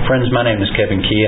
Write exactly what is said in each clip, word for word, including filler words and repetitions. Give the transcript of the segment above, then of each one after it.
Friends, my name is Kevin Key.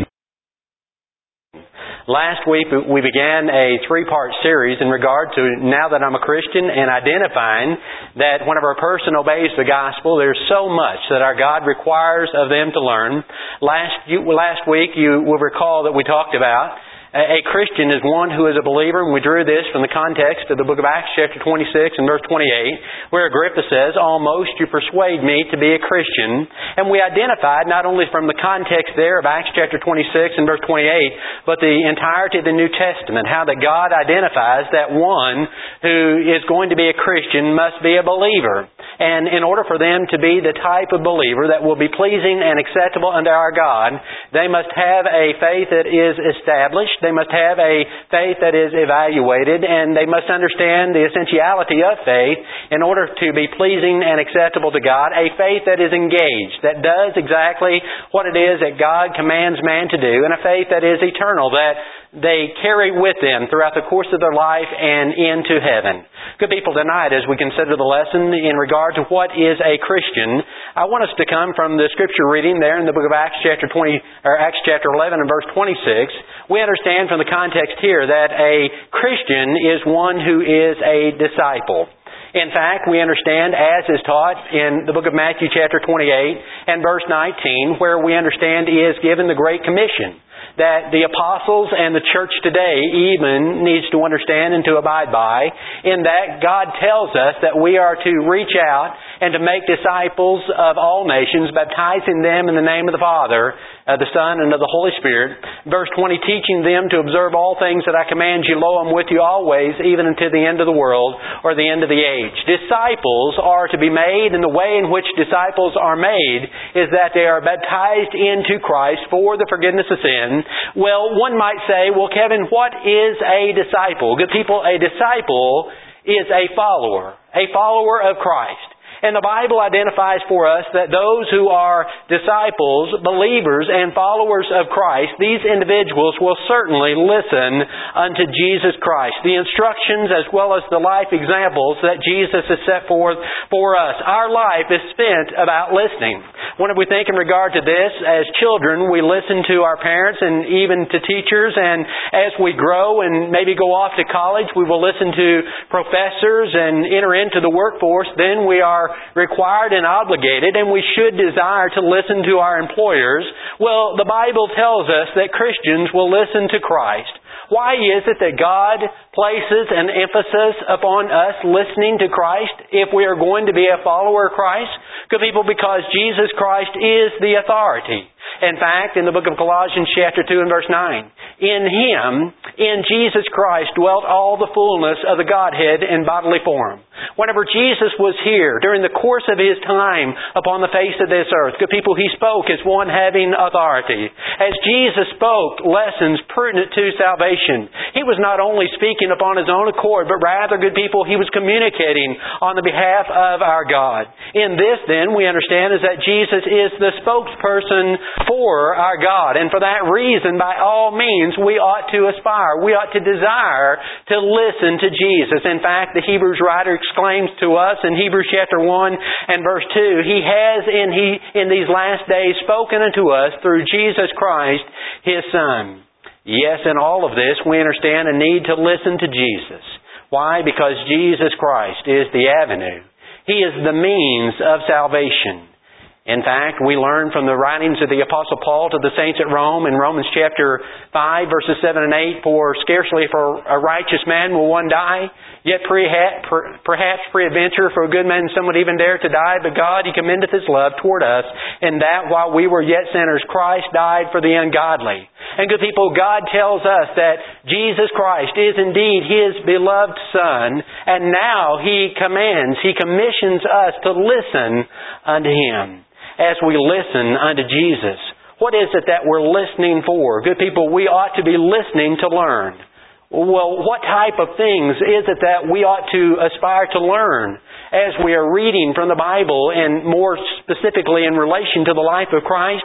Last week we began a three-part series in regard to now that I'm a Christian and identifying that whenever a person obeys the gospel, there's so much that our God requires of them to learn. Last last week you will recall that we talked about a Christian is one who is a believer, and we drew this from the context of the book of Acts chapter twenty-six and verse twenty-eight, where Agrippa says, "Almost you persuade me to be a Christian." And we identified not only from the context there of Acts chapter twenty-six and verse twenty-eight, but the entirety of the New Testament, how that God identifies that one who is going to be a Christian must be a believer. And in order for them to be the type of believer that will be pleasing and acceptable unto our God, they must have a faith that is established. They must have a faith that is evaluated, and they must understand the essentiality of faith in order to be pleasing and acceptable to God. A faith that is engaged, that does exactly what it is that God commands man to do, and a faith that is eternal, that they carry with them throughout the course of their life and into heaven. Good people, tonight as we consider the lesson in regard to what is a Christian, I want us to come from the scripture reading there in the book of Acts chapter twenty or Acts chapter eleven and verse twenty-six. We understand from the context here that a Christian is one who is a disciple. In fact, we understand, as is taught in the book of Matthew chapter twenty-eight and verse nineteen, where we understand is given the Great Commission that the apostles and the church today even needs to understand and to abide by, in that God tells us that we are to reach out and to make disciples of all nations, baptizing them in the name of the Father, of the Son, and of the Holy Spirit. Verse twenty, teaching them to observe all things that I command you, lo, I'm with you always, even unto the end of the world, or the end of the age. Disciples are to be made, and the way in which disciples are made is that they are baptized into Christ for the forgiveness of sin. Well, one might say, well, Kevin, what is a disciple? Good people, a disciple is a follower, a follower of Christ. And the Bible identifies for us that those who are disciples, believers, and followers of Christ, these individuals will certainly listen unto Jesus Christ. The instructions as well as the life examples that Jesus has set forth for us. Our life is spent about listening. When we think in regard to this, as children, we listen to our parents and even to teachers, and as we grow and maybe go off to college, we will listen to professors and enter into the workforce. Then we are required and obligated, and we should desire to listen to our employers. Well, the Bible tells us that Christians will listen to Christ. Why is it that God places an emphasis upon us listening to Christ if we are going to be a follower of Christ? Good people, because Jesus Christ is the authority. In fact, in the book of Colossians chapter two and verse nine, in Him, in Jesus Christ, dwelt all the fullness of the Godhead in bodily form. Whenever Jesus was here, during the course of His time upon the face of this earth, good people, He spoke as one having authority. As Jesus spoke lessons pertinent to salvation, He was not only speaking upon His own accord, but rather, good people, He was communicating on the behalf of our God. In this, then, we understand is that Jesus is the spokesperson for our God. And for that reason, by all means, we ought to aspire, we ought to desire to listen to Jesus. In fact, the Hebrews writer exclaims to us in Hebrews chapter one and verse two, He has in he in these last days spoken unto us through Jesus Christ, His Son. Yes, in all of this, we understand a need to listen to Jesus. Why? Because Jesus Christ is the avenue. He is the means of salvation. In fact, we learn from the writings of the Apostle Paul to the saints at Rome in Romans chapter five, verses seven and eight, for scarcely for a righteous man will one die, yet perhaps peradventure for a good man some would even dare to die, but God, He commendeth His love toward us, in that while we were yet sinners, Christ died for the ungodly. And good people, God tells us that Jesus Christ is indeed His beloved Son, and now He commands, He commissions us to listen unto Him. As we listen unto Jesus, what is it that we're listening for? Good people, we ought to be listening to learn. Well, what type of things is it that we ought to aspire to learn as we are reading from the Bible, and more specifically in relation to the life of Christ?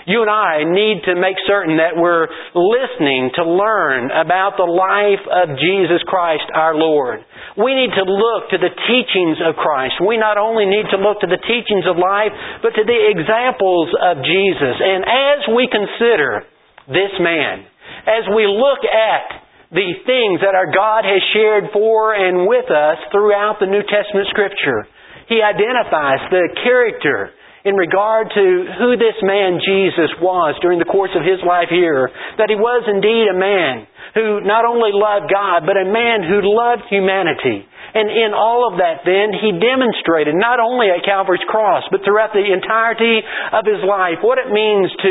You and I need to make certain that we're listening to learn about the life of Jesus Christ our Lord. We need to look to the teachings of Christ. We not only need to look to the teachings of life, but to the examples of Jesus. And as we consider this man, as we look at the things that our God has shared for and with us throughout the New Testament Scripture, He identifies the character in regard to who this man Jesus was during the course of His life here. That He was indeed a man who not only loved God, but a man who loved humanity. And in all of that then, He demonstrated, not only at Calvary's cross, but throughout the entirety of His life, what it means to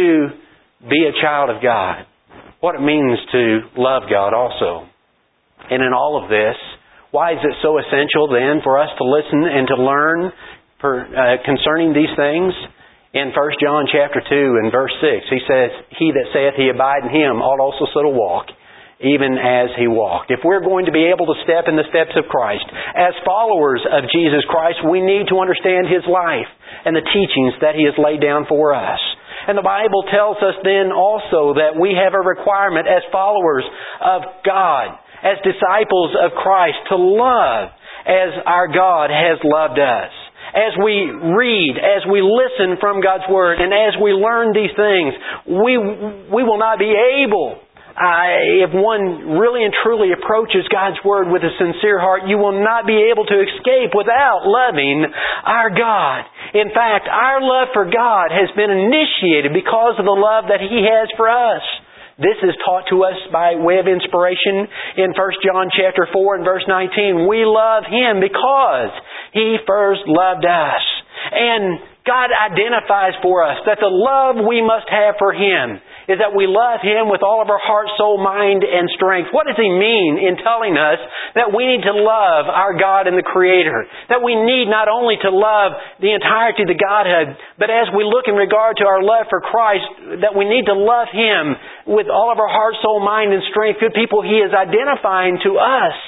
be a child of God. What it means to love God also. And in all of this, why is it so essential then for us to listen and to learn for, uh, concerning these things? In First John chapter two and verse six, he says, "He that saith he abide in Him ought also so to walk, even as He walked." If we're going to be able to step in the steps of Christ, as followers of Jesus Christ, we need to understand His life and the teachings that He has laid down for us. And the Bible tells us then also that we have a requirement as followers of God, as disciples of Christ, to love as our God has loved us. As we read, as we listen from God's Word, and as we learn these things, we we will not be able, uh, if one really and truly approaches God's Word with a sincere heart, you will not be able to escape without loving our God. In fact, our love for God has been initiated because of the love that He has for us. This is taught to us by way of inspiration in First John chapter four and verse nineteen. We love Him because He first loved us. And God identifies for us that the love we must have for Him is that we love Him with all of our heart, soul, mind, and strength. What does He mean in telling us that we need to love our God and the Creator? That we need not only to love the entirety of the Godhead, but as we look in regard to our love for Christ, that we need to love Him with all of our heart, soul, mind, and strength. Good people, He is identifying to us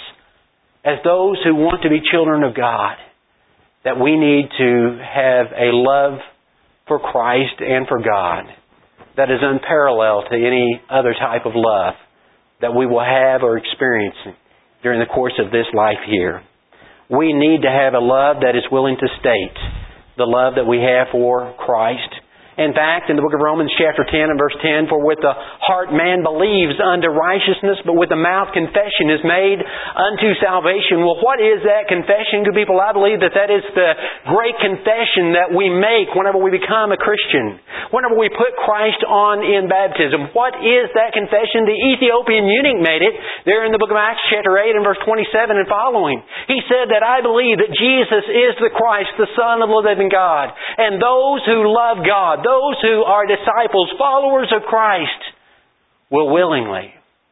as those who want to be children of God, that we need to have a love for Christ and for God that is unparalleled to any other type of love that we will have or experience during the course of this life here. We need to have a love that is willing to state the love that we have for Christ. In fact, in the book of Romans chapter ten and verse ten, "For with the heart man believes unto righteousness, but with the mouth confession is made unto salvation." Well, what is that confession, good people? I believe that that is the great confession that we make whenever we become a Christian. Whenever we put Christ on in baptism. What is that confession? The Ethiopian eunuch made it there in the book of Acts chapter eight and verse twenty-seven and following. He said that, "I believe that Jesus is the Christ, the Son of the living God." And those who love God, those who are disciples, followers of Christ, will willingly,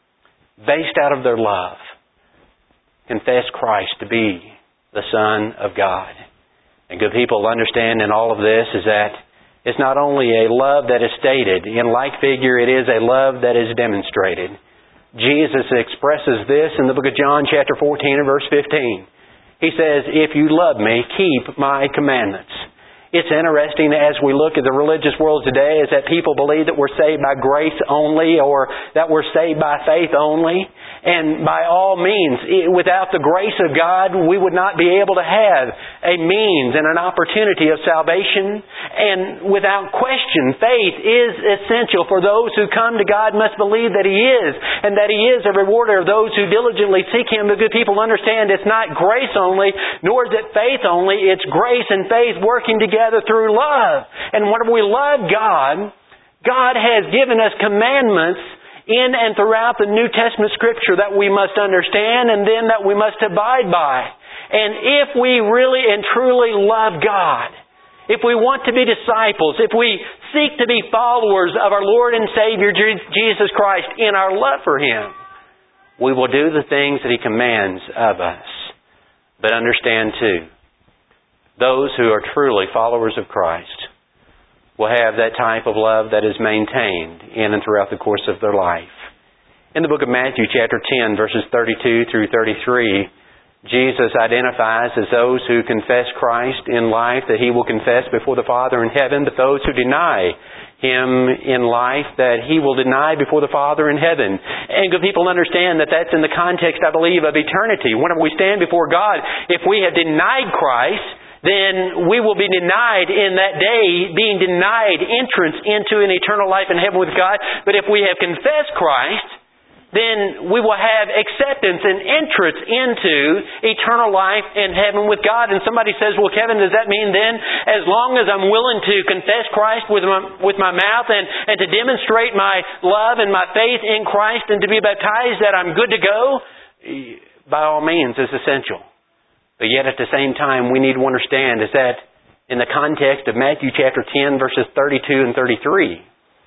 based out of their love, confess Christ to be the Son of God. And good people, understand in all of this is that it's not only a love that is stated. In like figure, it is a love that is demonstrated. Jesus expresses this in the book of John chapter fourteen and verse fifteen. He says, "If you love me, keep my commandments." It's interesting as we look at the religious world today is that people believe that we're saved by grace only or that we're saved by faith only. And by all means, without the grace of God, we would not be able to have a means and an opportunity of salvation. And without question, faith is essential for those who come to God must believe that He is and that He is a rewarder of those who diligently seek Him. But good people understand it's not grace only, nor is it faith only. It's grace and faith working together through love. And whenever we love God, God has given us commandments in and throughout the New Testament Scripture that we must understand and then that we must abide by. And if we really and truly love God, if we want to be disciples, if we seek to be followers of our Lord and Savior Jesus Christ in our love for Him, we will do the things that He commands of us. But understand too, those who are truly followers of Christ will have that type of love that is maintained in and throughout the course of their life. In the book of Matthew chapter ten, verses thirty-two through thirty-three, Jesus identifies as those who confess Christ in life, that He will confess before the Father in heaven, but those who deny Him in life, that He will deny before the Father in heaven. And good people understand that that's in the context, I believe, of eternity. Whenever we stand before God, if we have denied Christ, then we will be denied in that day, being denied entrance into an eternal life in heaven with God. But if we have confessed Christ, then we will have acceptance and entrance into eternal life in heaven with God. And somebody says, well, Kevin, does that mean then, as long as I'm willing to confess Christ with my, with my mouth and, and to demonstrate my love and my faith in Christ and to be baptized, that I'm good to go? By all means, it's essential. But yet at the same time, we need to understand is that in the context of Matthew chapter ten, verses thirty-two and thirty-three,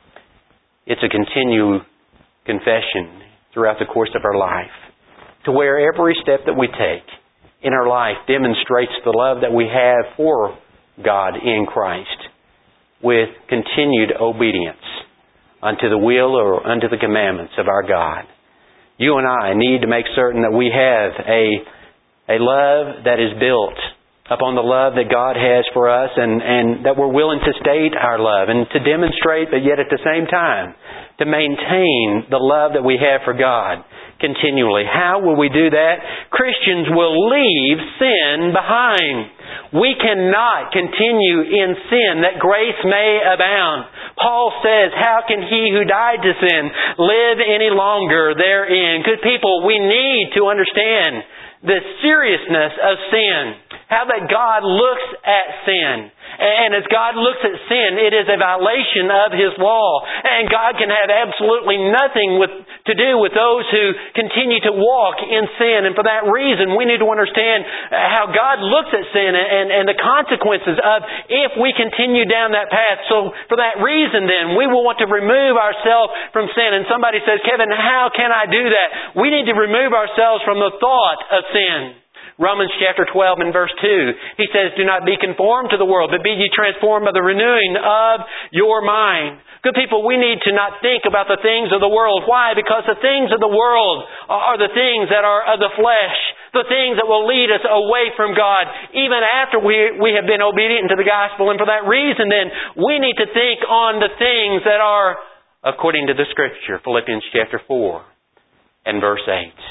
it's a continued confession throughout the course of our life, to where every step that we take in our life demonstrates the love that we have for God in Christ, with continued obedience unto the will or unto the commandments of our God. You and I need to make certain that we have a A love that is built upon the love that God has for us, and, and that we're willing to state our love and to demonstrate, but yet at the same time to maintain the love that we have for God continually. How will we do that? Christians will leave sin behind. We cannot continue in sin that grace may abound. Paul says, how can he who died to sin live any longer therein? Good people, we need to understand the seriousness of sin. How that God looks at sin. And as God looks at sin, it is a violation of His law. And God can have absolutely nothing with, to do with those who continue to walk in sin. And for that reason, we need to understand how God looks at sin and, and the consequences of if we continue down that path. So for that reason then, we will want to remove ourselves from sin. And somebody says, Kevin, how can I do that? We need to remove ourselves from the thought of sin. Romans chapter twelve and verse two, he says, do not be conformed to the world, but be ye transformed by the renewing of your mind. Good people, we need to not think about the things of the world. Why? Because the things of the world are the things that are of the flesh. The things that will lead us away from God, even after we, we have been obedient to the gospel. And for that reason then, we need to think on the things that are according to the Scripture. Philippians chapter four and verse eight.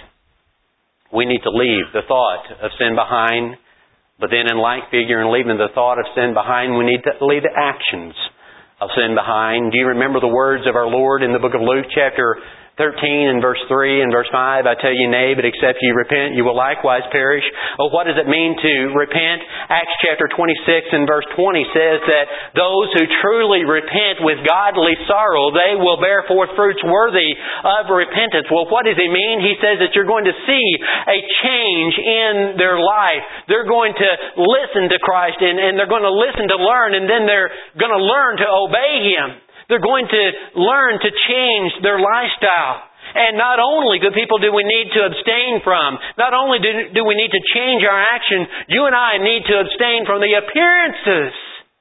We need to leave the thought of sin behind, but then in like figure in leaving the thought of sin behind, we need to leave the actions of sin behind. Do you remember the words of our Lord in the book of Luke chapter thirteen and verse three and verse five? I tell you, nay, but except ye repent, you will likewise perish. Oh, what does it mean to repent? Acts chapter twenty-six and verse twenty says that those who truly repent with godly sorrow, they will bear forth fruits worthy of repentance. Well, what does He mean? He says that you're going to see a change in their life. They're going to listen to Christ and, and they're going to listen to learn, and then they're going to learn to obey Him. They're going to learn to change their lifestyle. And not only, good people, do we need to abstain from, not only do, do we need to change our action, you and I need to abstain from the appearances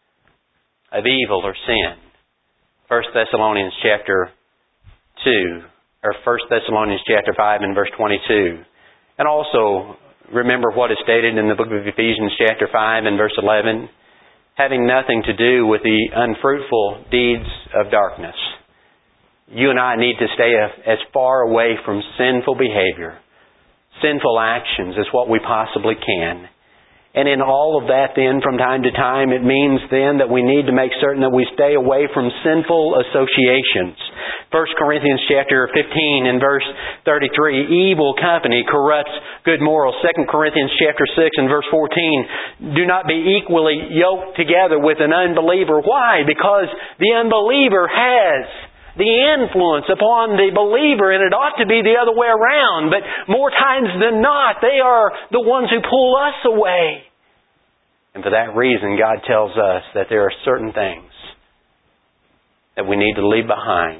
of evil or sin. First Thessalonians chapter two, or First Thessalonians chapter five and verse twenty-two. And also, remember what is stated in the book of Ephesians chapter five and verse eleven. Having nothing to do with the unfruitful deeds of darkness. You and I need to stay as far away from sinful behavior, sinful actions as what we possibly can. And in all of that then, from time to time, it means then that we need to make certain that we stay away from sinful associations. First Corinthians chapter fifteen and verse thirty-three, evil company corrupts good morals. Second Corinthians chapter six and verse fourteen, do not be equally yoked together with an unbeliever. Why? Because the unbeliever has the influence upon the believer, and it ought to be the other way around. But more times than not, they are the ones who pull us away. And for that reason, God tells us that there are certain things that we need to leave behind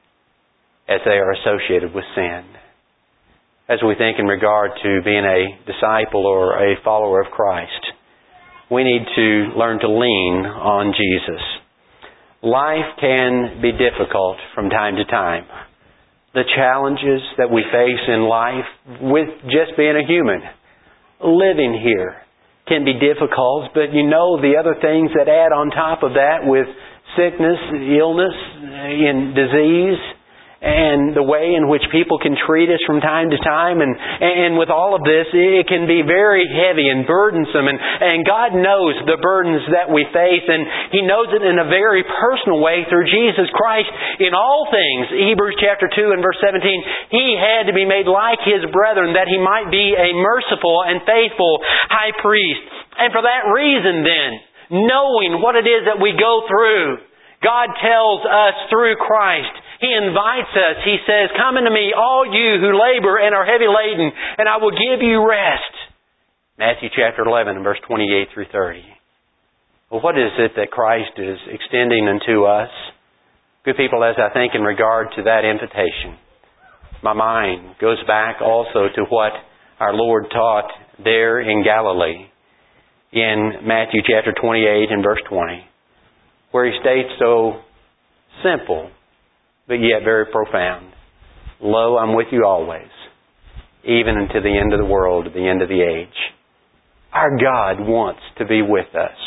as they are associated with sin. As we think in regard to being a disciple or a follower of Christ, we need to learn to lean on Jesus. Life can be difficult from time to time. The challenges that we face in life with just being a human living here can be difficult, but you know the other things that add on top of that with sickness, illness, and disease, and the way in which people can treat us from time to time. And, and with all of this, it can be very heavy and burdensome. And, and God knows the burdens that we face, and He knows it in a very personal way through Jesus Christ in all things. Hebrews chapter two and verse seventeen, He had to be made like His brethren that He might be a merciful and faithful high priest. And for that reason then, knowing what it is that we go through, God tells us through Christ, He invites us. He says, "Come unto me, all you who labor and are heavy laden, and I will give you rest." Matthew chapter eleven and verse twenty-eight through thirty. Well, what is it that Christ is extending unto us? Good people, as I think in regard to that invitation, my mind goes back also to what our Lord taught there in Galilee in Matthew chapter twenty-eight and verse twenty, where He states so simple, but yet very profound. "Lo, I'm with you always, even unto the end of the world, to the end of the age." Our God wants to be with us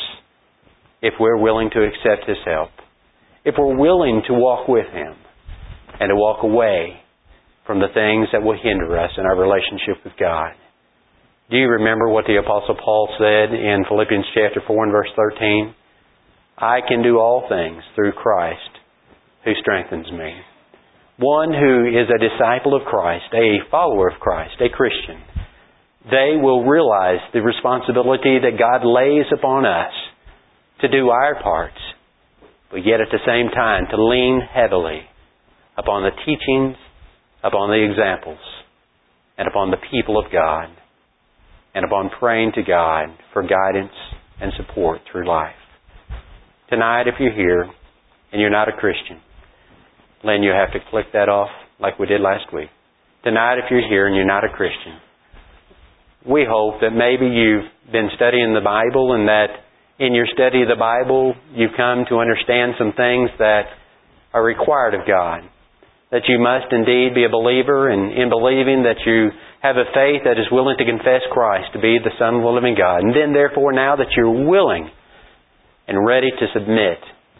if we're willing to accept His help, if we're willing to walk with Him and to walk away from the things that will hinder us in our relationship with God. Do you remember what the Apostle Paul said in Philippians chapter four and verse thirteen? "I can do all things through Christ who strengthens me." One who is a disciple of Christ, a follower of Christ, a Christian, they will realize the responsibility that God lays upon us to do our parts, but yet at the same time to lean heavily upon the teachings, upon the examples, and upon the people of God, and upon praying to God for guidance and support through life. Tonight, if you're here and you're not a Christian, Lynn, you have to click that off like we did last week. Tonight, if you're here and you're not a Christian, we hope that maybe you've been studying the Bible and that in your study of the Bible, you've come to understand some things that are required of God. That you must indeed be a believer, and in believing that you have a faith that is willing to confess Christ to be the Son of the living God. And then therefore now that you're willing and ready to submit,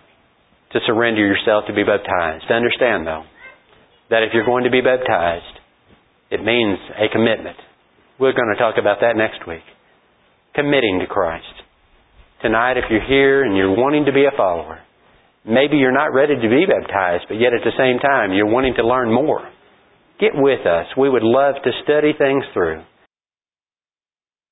to surrender yourself to be baptized. Understand, though, that if you're going to be baptized, it means a commitment. We're going to talk about that next week. Committing to Christ. Tonight, if you're here and you're wanting to be a follower, maybe you're not ready to be baptized, but yet at the same time you're wanting to learn more, get with us. We would love to study things through